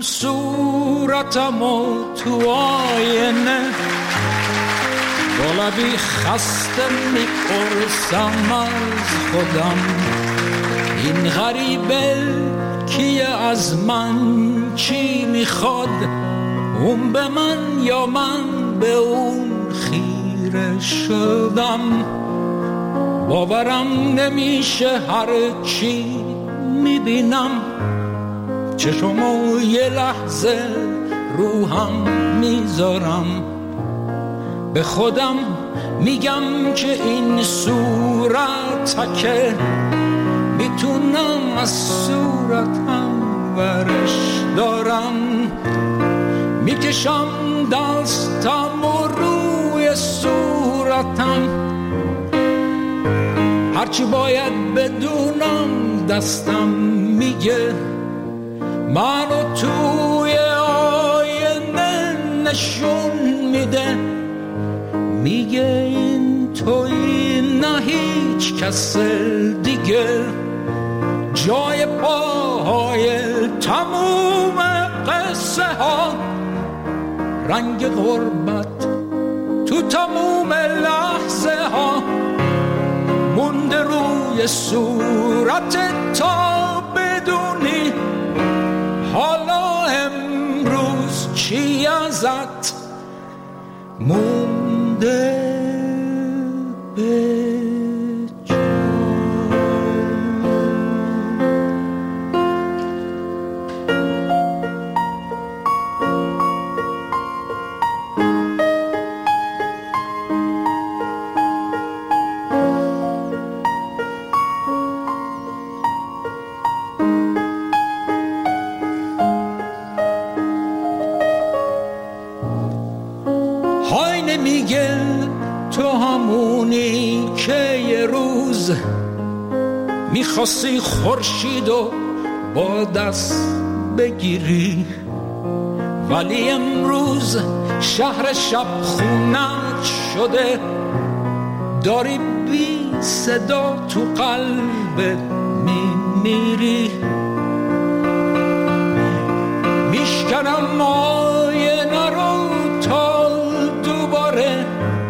صورتم و تو آینه با لبی خسته میپرسم از خودم این غریبه کیه، از من چی میخواد، اون به من یا من به اون خیره شدم. باورم نمیشه هر چی میبینم، چشمو یه لحظه روحم میذارم، به خودم میگم که این صورت که میتونم از صورتم ورش دارم. میکشم دستم و روی صورتم، هرچی باید بدونم دستم میگه، منو توی آینه نشون میده، میگه این توی نه هیچ کس دیگه، جای پاهای تموم قصه ها، رنگ غربت تو تموم لحظه ها، مونده روی صورت تا بدونی حالا امروز چی ازت مونده به میگه تو همونی که یه روز میخواستی خورشیدو با دست بگیری، ولی امروز شهر شب خونت شده، داری بی صدا تو قلبت میمیری. میشکنم آینه رو تا دوباره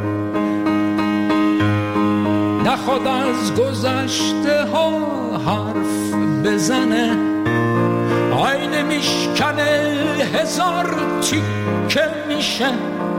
نخواد از گذشته ها حرف بزنه، آینه میشکنه هزار تیکه میشه،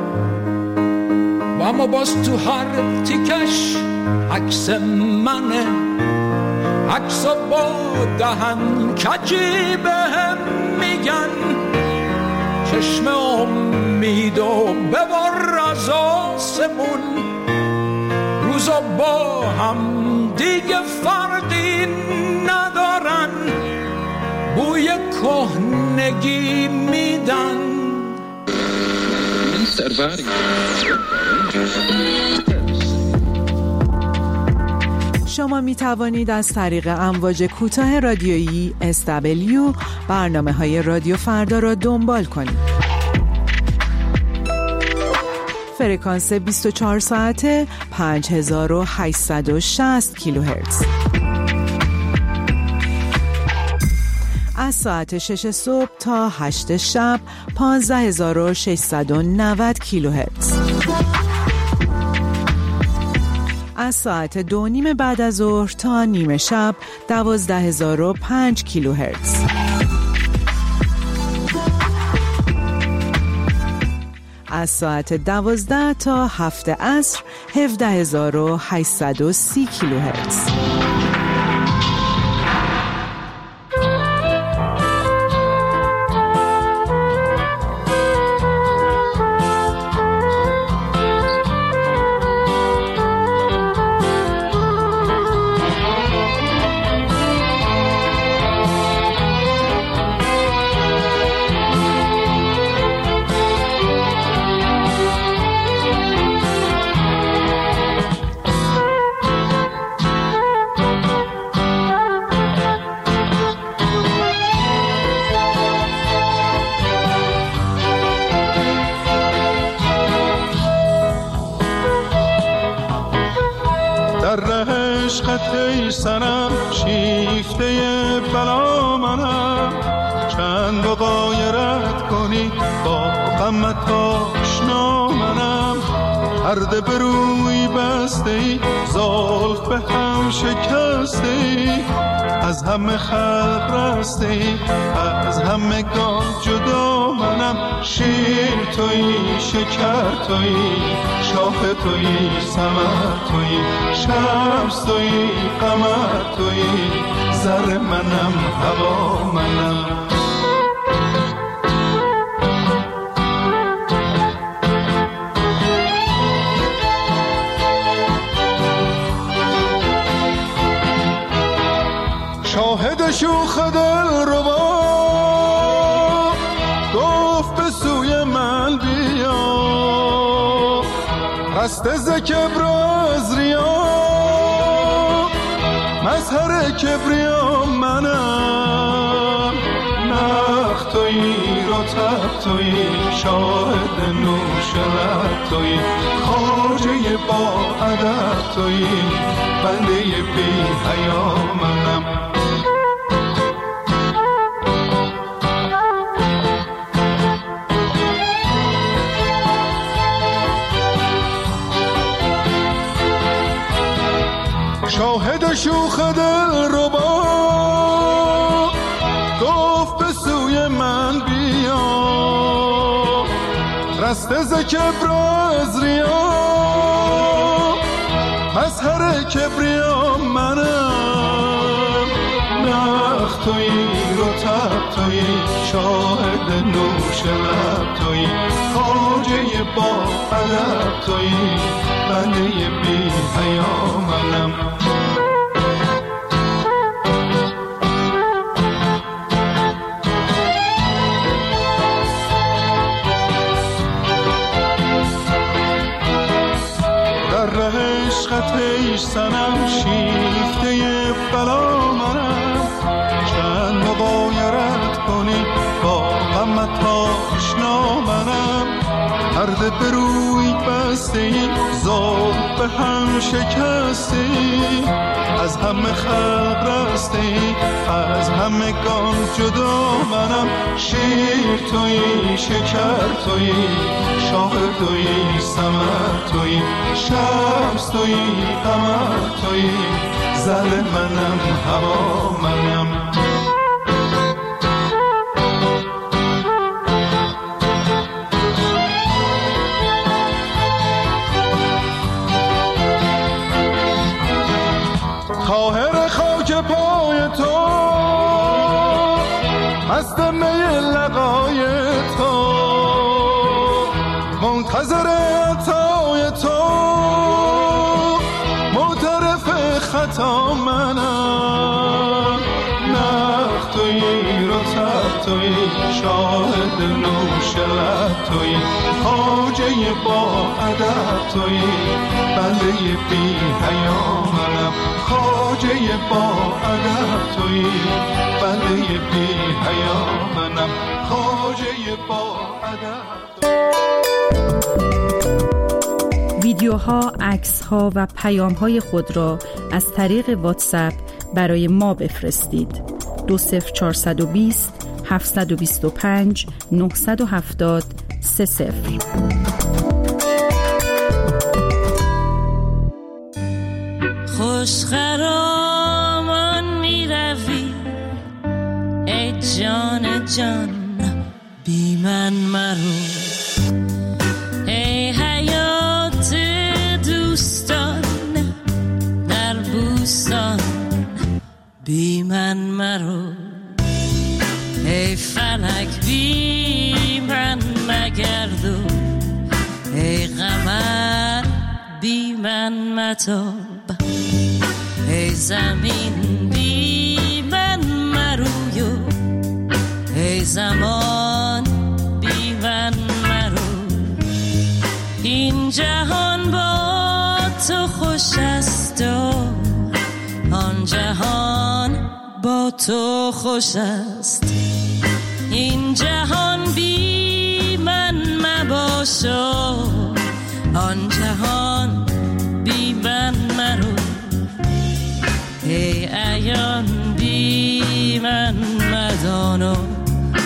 و اما باز تو هر تیکش عکس منه، عکسا با دهن کجی بهم میگن چشم امید و ببر از آسمون، روزا با هم دیگه فرقی ندارن، بوی کهنگی میدن. شما می توانید از طریق امواج کوتاه رادیویی SW برنامه‌های رادیو فردا را دنبال کنید. فرکانس 24 ساعته 5860 کیلوهرتز. از ساعت 6 صبح تا 8 شب 15690 کیلوهرتز. از ساعت 2:30 بعد از ظهر تا نیمه شب 12005 کیلوهرتز. از ساعت 12 تا 7 عصر 17830 کیلوهرتز. ای سنم شیفته بلا منم، چند و غایرت کنی با غمت آشنا منم. پرده به روی بسته ای، زلف به هم شکسته ای، از همه خلق رسته ای، از همگان جدا منم. شیر تویی، شکر تویی، شاه تویی، ثمر تویی، شمس تویی، قمر تویی، زر منم، هوا منم. شاهد شوخ دل ربا گفت به سوی من بیا، رسته ز کبر از ریا، مظهر کبریا منم. نخ تویی، رطب تویی، شاهد نوش لب تویی، خواجه با ادب تویی، بنده بی حیا منم. شاهد شوخ دل ربا گفت به سوی من بیا، رسته ز کبر از ریا، مظهر کبریا منم. نخ تویی، رطب تویی، شاهد نوش لب تویی، خواجه با ادب تویی، بنده بی حیا منم. در ره عشقت ای صنم، شیفته بلا منم. چند مغایرت کنی با غمت آشنا منم. پرده به روی بسته ای، زلف به هم شکسته ای، از همه خلق رسته ای، از همگان جدا منم. شیر تویی، شکر تویی، شاه تویی، ثمر تویی، شمس تویی، قمر تویی، زر منم، هوا منم. طاهر خاک پای تو، مست می لقای تو، منتظر عطای تو، معترف خطا منم. نخ تویی، رطب تویی، شاهد نوش لب تویی، خواجه با ادب تویی، بنده بی حیا منم. خواجه با ادب تویی، بنده بی حیا منم. خواجه با ادب. ویدیوها، عکس‌ها و پیام‌های خود را از طریق واتساپ برای ما بفرستید. 20420 725 970 30. خوش خرامان می روی ای جان جان، بی من مرو ای حیات دوستان، در بوستان بی من مرو ای فلک بی من مگردو، ای قمر بی من متاب، ای زمین بی من مرویو، ای زمان بی من مرو. این جهان با تو خوش است و آن جهان با تو خوش است. این جهان بی من مباش و آن جهان بی من مرو. ای عیان بی من مدان و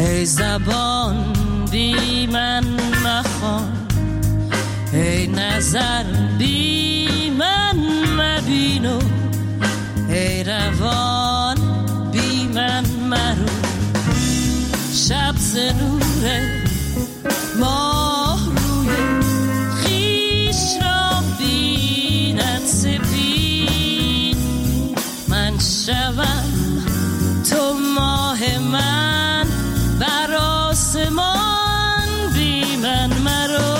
ای زبان بی من مخوان، ای نظر بی من مبین و ای روان بی من مرو. شب ز نور ماه روی خویش را بیند سپید، من شوم تو ماه من بر آسمان بی من مرو.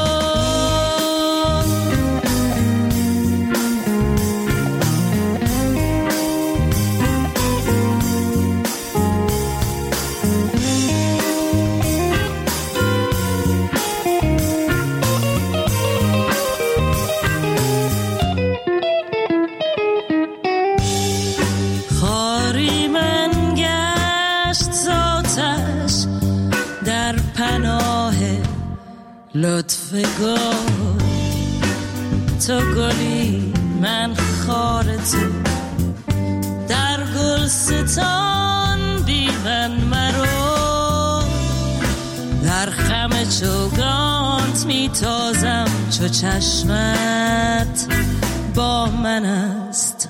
خاری من گشت ذاتش در پناه لطف گل، تو گلی من خار تو در گلستان بی من مرو. در خم چوگانت میتازم چو چشمت با من است،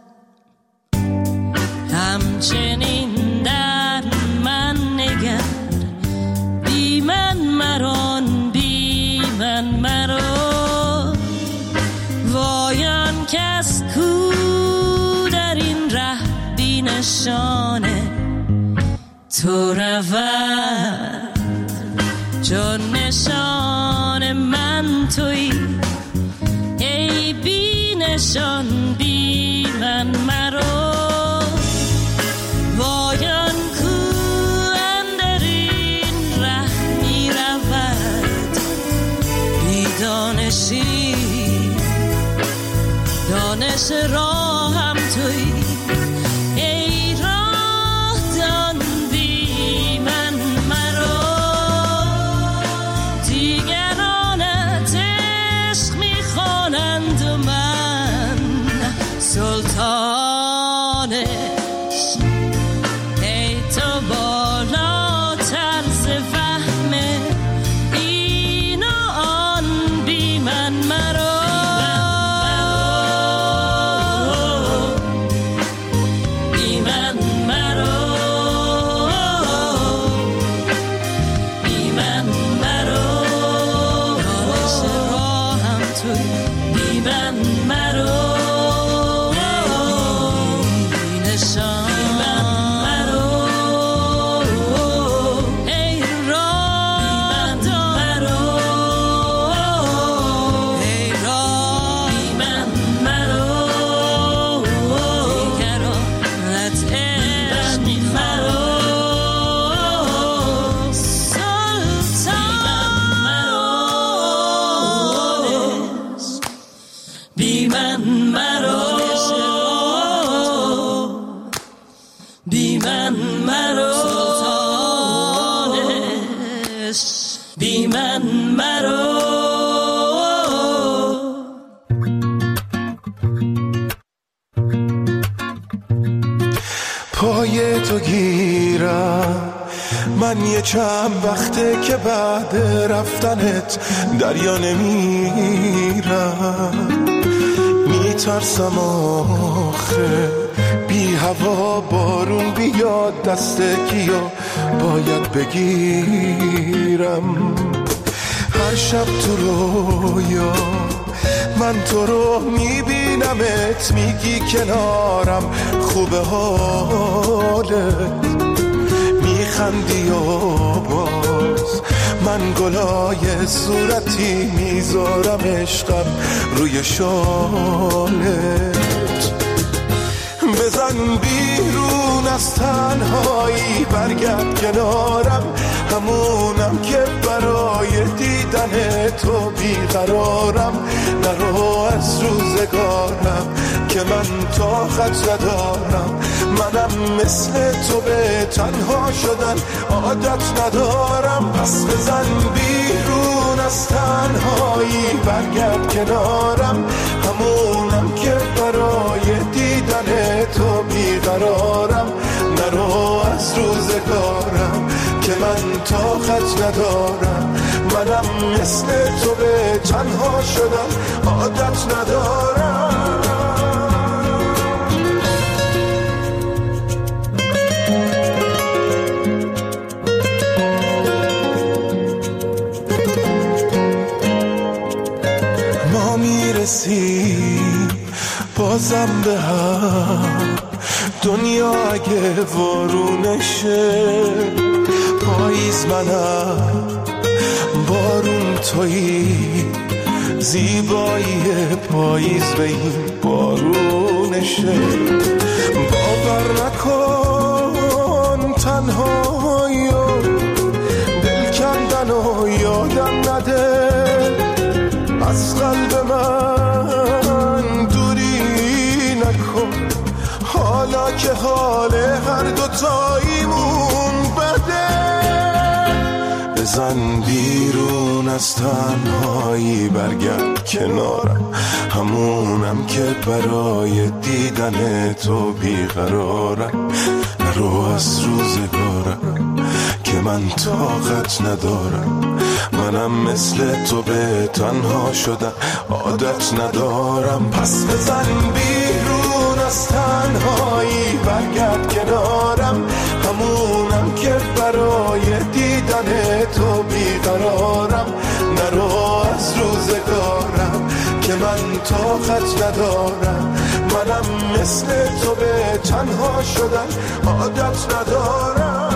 همچنین در من نگر بی من مران بی من مرو. وایان کس کو در این ره بی نشانه تو رود، چون نشان من تویی ای بی نشان بی من مرو. وایان کو اندر این ره می رود بی دانشی، دانش راهم تویی ای راه دان بی من مرو. دیگرانت عشق می خوانند و من سلطانش، ای تو بالاتر ز فهم این و آن بی من مرو. بی من مرو، بی من مرو، دانش راهم توی بی من مرو. بی نشان بی من مرو، ای راه مرو، ای راه بی من مرو. دیگرانت عشق می مرو سلطانش، بی من مرو، بی من مرو سلطانش، بی من مرو. پای تو گیرم من یه چند وقته که بعد رفتنت دریا نمیرم، میترسم آخه بی هوا بارون بیاد دست کیو باید بگیرم. هر شب تو رویا من تو رو میبینمت، میگی کنارم خوبه حالت، میخندی و باز من گلای صورتی میذارم عشقم روی شالت. بزن بیرون از تنهایی برگرد کنارم، همونم که برای دیدن تو بیقرارم. نرو از روزگارم که من طاقت ندارم، منم مثل تو به تنها شدن عادت ندارم. پس بزن بیرون از تنهایی برگرد کنارم، همونم که برای دیدن تو بیقرارم. نرو از روزگارم که طاقت ندارم، منم مثل تو به تنها شدم عادت ندارم. ما میرسیم بازم به هم، دنیا اگه وارونشه، پاییز منم بارون تویی، زیبایی پاییز به این بارونشه. باور نکن تنهایی و دل کندن و یادم نده، از قلب من دوری نکن، حالا که حال هر دوتاییمون بده. بزن بیرون از تنهایی، برگرد کنارم، همونم که برای دیدن تو بیقرارم. نرو از روزگارم که من طاقت ندارم، منم مثل تو به تنها شدم عادت ندارم. پس بزن بیرون از تنهایی، برگرد کنارم، همونم که برای دیدن تو بیقرارم. نرو از روزگارم که من طاقت ندارم، منم مثل تو به تنها شدم عادت ندارم.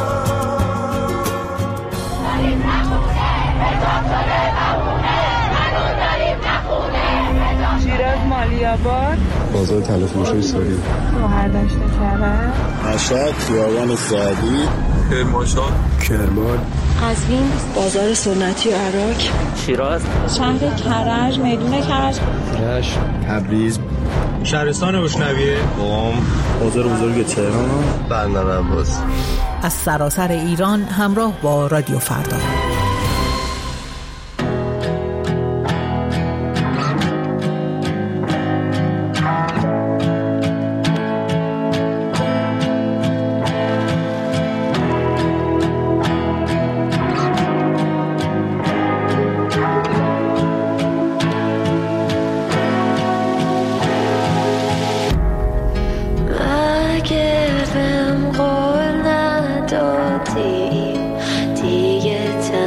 شیراز مالی‌آباد، بازار تلفروشی ساری، شهردشت کرج، مشهد خیابان سعدی، کرمان، قزوین بازار سنتی و عراق، شیراز، شهر کرج، میدون کرج، رشت، تبریز، شهرستان بشنویه، قم، بازار بزرگ تهران، بندر عباس. از سراسر ایران همراه با رادیو فردا. دیگه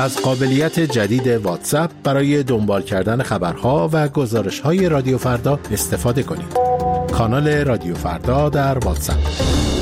از قابلیت جدید واتساپ برای دنبال کردن خبرها و گزارش‌های رادیو فردا استفاده کنید. کانال رادیو فردا در واتساپ.